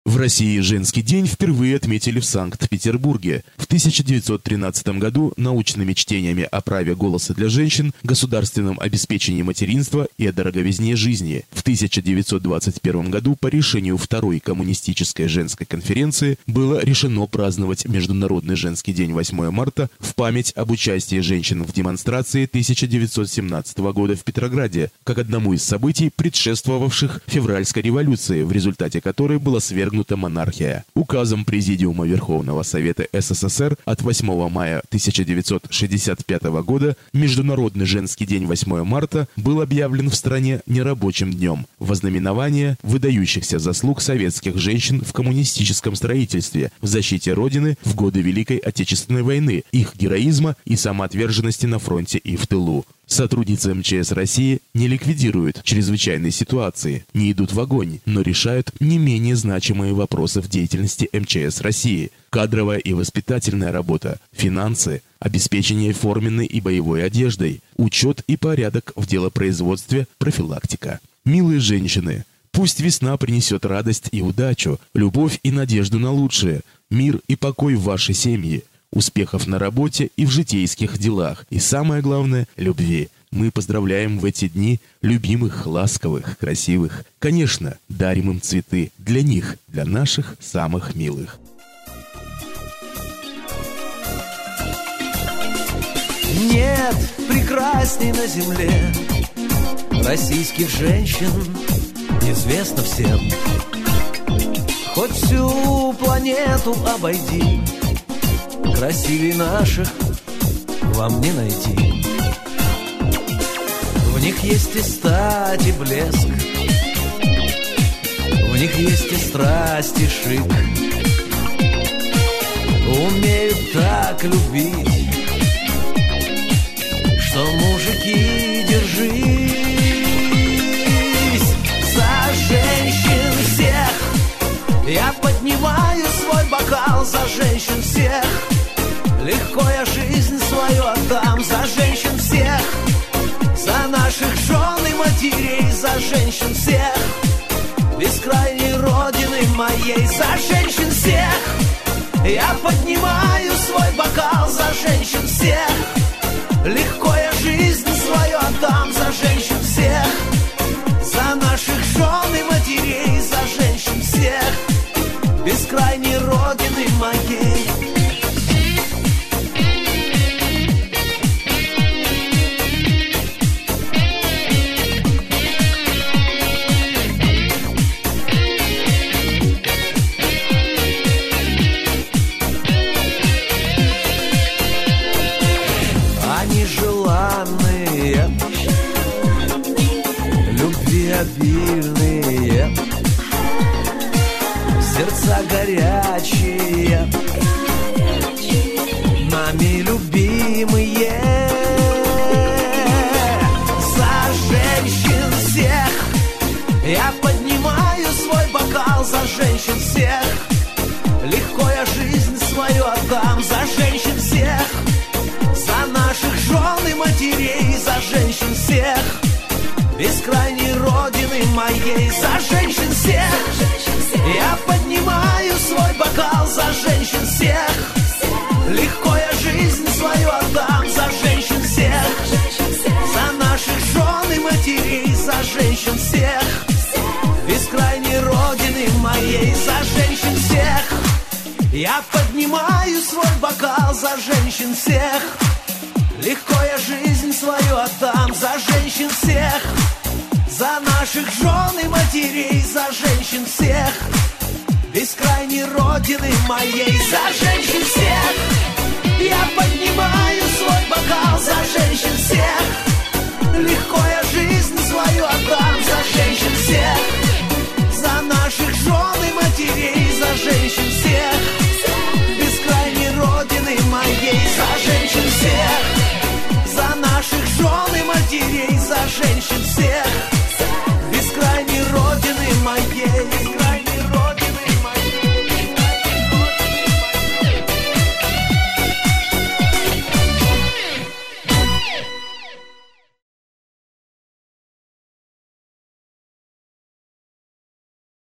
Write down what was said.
В России женский день впервые отметили в Санкт-Петербурге. В 1913 году научными чтениями о праве голоса для женщин, государственном обеспечении материнства и о дороговизне жизни. В 1921 году по решению Второй коммунистической женской конференции было решено праздновать Международный женский день 8 марта в память об участии женщин в демонстрации 1917 года в Петрограде, как одному из событий, предшествовавших февральской революции, в результате которой была свергнута монархия. Указом Президиума Верховного Совета СССР от 8 мая 1965 года Международный женский день 8 марта был объявлен в стране нерабочим днем в ознаменование выдающихся заслуг советских женщин в коммунистическом строительстве, в защите Родины в годы Великой Отечественной войны, их героизма и самоотверженности на фронте и в тылу. Сотрудницы МЧС России не ликвидируют чрезвычайные ситуации, не идут в огонь, но решают не менее значимые вопросы в деятельности МЧС России. Кадровая и воспитательная работа, финансы, обеспечение форменной и боевой одеждой, учет и порядок в делопроизводстве, профилактика. Милые женщины, пусть весна принесет радость и удачу, любовь и надежду на лучшее, мир и покой в вашей семье, успехов на работе и в житейских делах, и самое главное – любви. Мы поздравляем в эти дни любимых, ласковых, красивых. Конечно, дарим им цветы для них, для наших самых милых. Нет прекрасней на земле российских женщин, известно всем. Хоть всю планету обойди, красивей наших вам не найти. В них есть и стать, и блеск, в них есть и страсть, и шик. Умеют так любить, что мужики, держись за женщин всех. Я поднимаю свой бокал за женщин всех. Легко я жизнь свою отдам за женщин всех, за наших жен и матерей, за женщин всех, бескрайней родины моей, за женщин всех. Я поднимаю свой бокал за женщин всех. Легко я жизнь свою отдам за женщин всех, за наших жен и матерей, за женщин всех, бескрайней родины моей. Желанные, любви обильные, сердца горячие, нами любимые. За женщин всех я поднимаю свой бокал, за женщин всех. Легко я жизнь свою отдам за женщин всех, за наших жен и матерей, за женщин всех, бескрайней родины моей, за женщин всех. Я поднимаю свой бокал за женщин всех. Легко я жизнь свою отдам за женщин всех, за наших жен и матерей, за женщин всех, бескрайней родины моей, за женщин всех. Я поднимаю свой бокал за женщин всех. Легко я жизнь свою отдам за женщин всех, за наших жен и матерей, за женщин всех, бескрайней родины моей, за женщин всех. Я поднимаю свой бокал за женщин всех. Легко я жизнь свою отдам за женщин всех, за наших жен и матерей, за женщин всех, бескрайней родины моей, за женщин всех, за наших жен и матерей, за женщин всех.